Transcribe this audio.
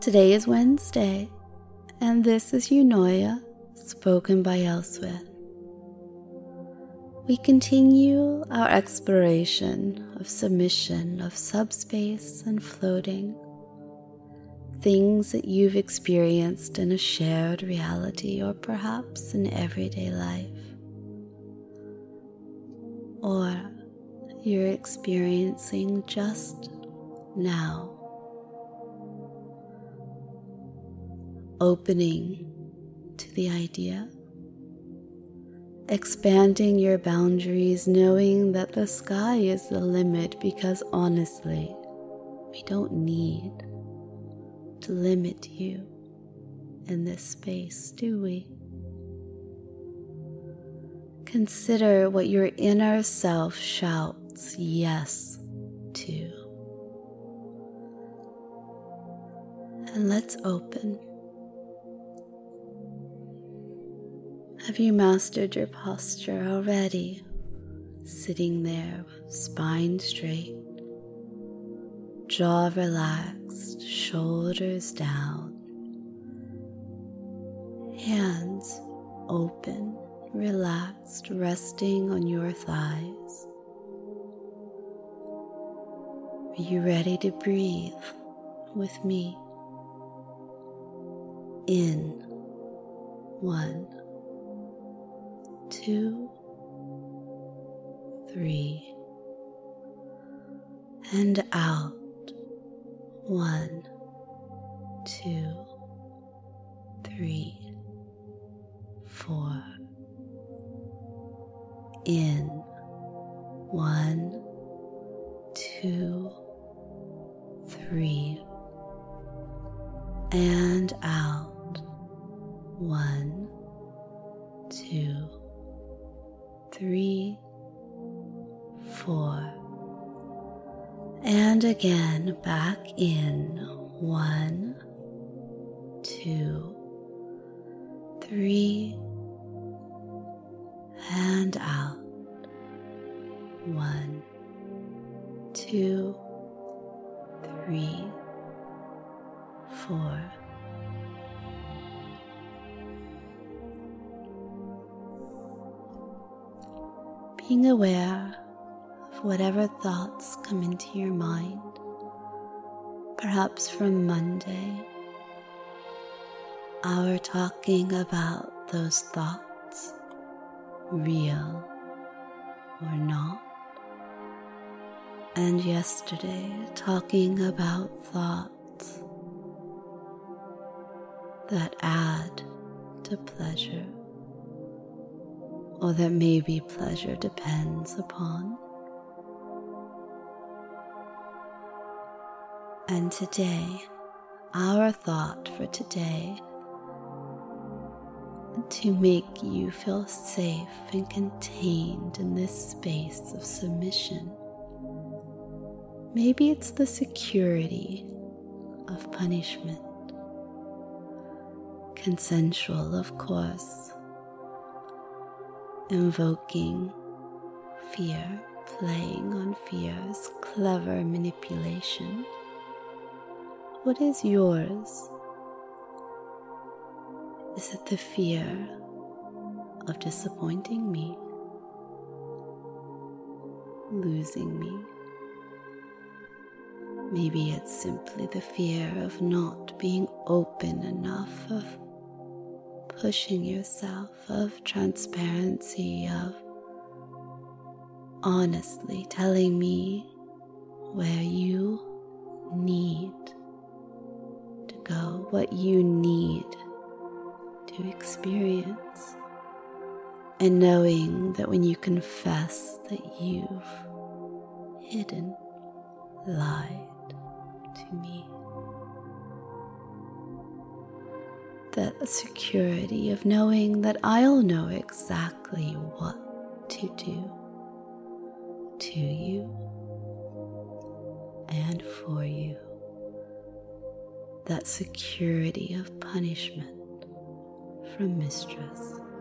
Today is Wednesday, and this is Eunoia, spoken by Elsewith. We continue our exploration of submission, of subspace and floating, things that you've experienced in a shared reality or perhaps in everyday life, or you're experiencing just now. Opening to the idea, expanding your boundaries, knowing that the sky is the limit, because honestly, we don't need to limit you in this space, do we? Consider what your inner self shouts yes to. And let's open. Have you mastered your posture already? Sitting there, spine straight, jaw relaxed, shoulders down, hands open, relaxed, resting on your thighs. Are you ready to breathe with me? In 1, 2, 3, and out 1, 2, 3, 4. In 1, 2, 3, and out 1, 2, 3, 4, and again back in 1, 2, 3, and out 1, 2, 3, 4. Being aware of whatever thoughts come into your mind, perhaps from Monday, our talking about those thoughts, real or not, and yesterday talking about thoughts that add to pleasure, or that maybe pleasure depends upon. And today, our thought for today, to make you feel safe and contained in this space of submission. Maybe it's the security of punishment. Consensual, of course. Invoking fear, playing on fear's clever manipulation. What is yours? Is it the fear of disappointing me, losing me? Maybe it's simply the fear of not being open enough, of pushing yourself, of transparency, of honestly telling me where you need to go, what you need to experience, and knowing that when you confess that you've hidden, lied to me, that security of knowing that I'll know exactly what to do to you and for you, that security of punishment from mistress.